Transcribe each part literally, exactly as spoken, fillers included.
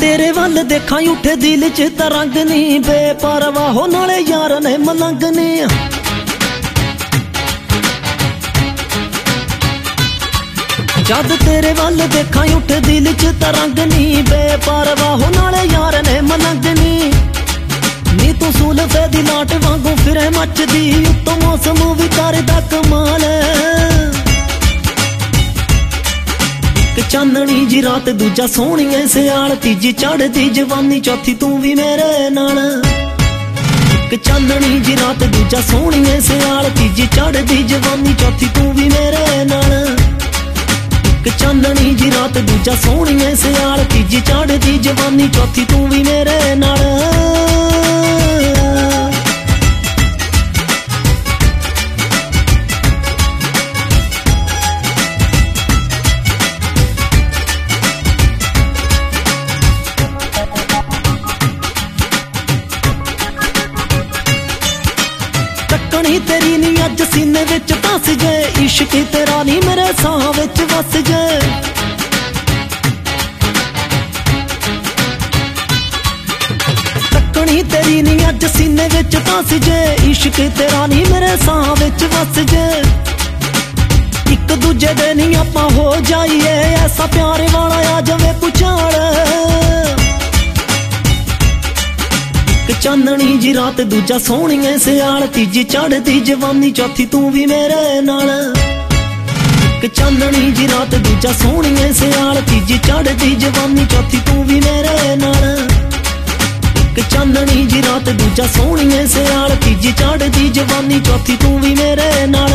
तेरे वल देखा उठे दिल च तरंग नी, बेपरवाह हो नाले यार ने मलंग नी। जद तेरे वल देखा उठे दिल च तरंग नी, बेपरवाह हो नाले यार ने मलंग नी। नी तू सुल्फे दी लाट वांगू फिरे मचदी, उत्तों मौसम भी करदा कमाल। चांदनी जी रात दूजा सोहणिए सियाल, तीजी चढ़दी जवानी चौथी तू भी मेरे नाल। चांदनी जी रात दूजा सोहणिए सियाल, तीजी चढ़दी जवानी चौथी तू भी मेरे नाल। चांदनी जी रात दूजा सोहणिए सियाल, तीजी चढ़दी जवानी चौथी तू भी मेरे नाल। तेरी नी अज सीने विच धस जे, इश्क तेरा नी मेरे साह विच वस जे। तकनी तेरी नी अज सीने विच धस जे, इश्क तेरा नी मेरे साह विच वस जे। एक दूजे दे नी आपां हो जाइए, ऐसा प्यार वाला आ जावे पुचाल। चांदनी जी रात दूजा सोहणिए सियाल, तीजी चढ़दी जवानी चौथी तू भी मेरे नाल। चांदनी जी रात दूजा सोहणिए सियाल, तीजी चढ़दी जवानी चौथी तू भी मेरे नाल। चांदनी जी रात दूजा सोहणिए सियाल, तीजी चढ़दी जवानी चौथी तू भी मेरे नाल।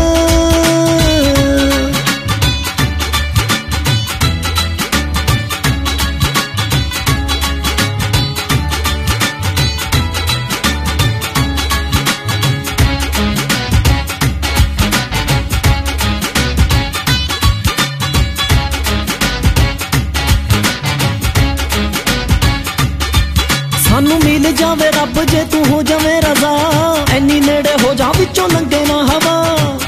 सानू मिल जावे रब जे तू हो जावे रजा, ऐनी नेड़े हो जा विचों लंघे ना हवा।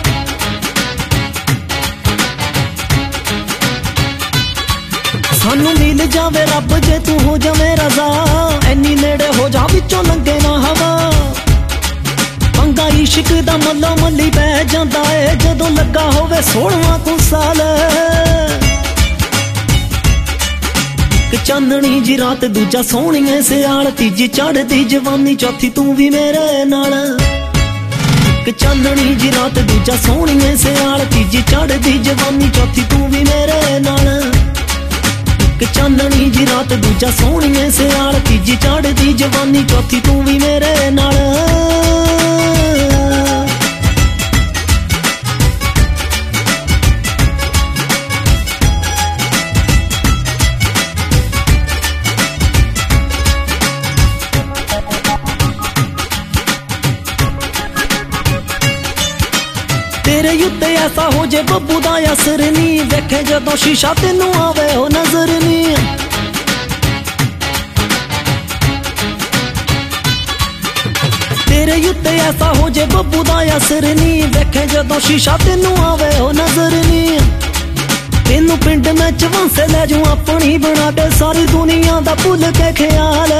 सानू मिल जावे रब जे तू हो जावे रजा, ऐनी नेड़े हो जा विचों लंघे ना हवा। पंगा इश्क दा मल्ला मल्ली पै जांदा ए, जदों लगा होवे सोलवां तू साल। चांदनी जी रात दूजा सोहणिए सियाल, तीजी चढ़दी जवानी चौथी तू भी मेरे नाल। चांदनी जी रात दूजा सोहणिए सियाल, तीजी चढ़दी जवानी चौथी तू भी मेरे नाल। चांदनी जी रात दूजा सोहणिए सियाल, तीजी चढ़दी जवानी चौथी तू भी मेरे नाल। तेरे उत्ते ऐसा हो जे बब्बू दा असर नी, वेखे जदों शीशा तेनू आवे हो नजर नी। तेरे उत्ते ऐसा हो जे बब्बू दा असर नी, वेखे जदों शीशा तेनू आवे हो नजर नी। तेनू पिंड में चवांसे लै जूं अपनी बना के, सारी दुनिया दा भुल के ख्याल।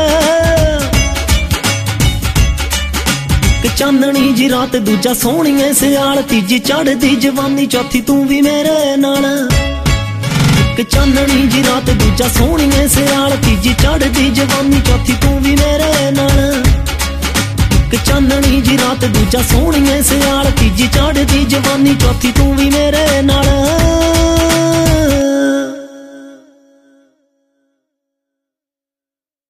चांदनी जी रात दूजा सोहणिए सियाल, तीजी चढ़दी जवानी चौथी तू भी मेरे नाल। चांदनी जी रात दूजा सोहणिए सियाल, तीजी चढ़दी जवानी चौथी तू भी मेरे नाल। चांदनी जी रात दूजा सोहणिए सियाल, तीजी चढ़दी जवानी चौथी तू भी मेरे नाल।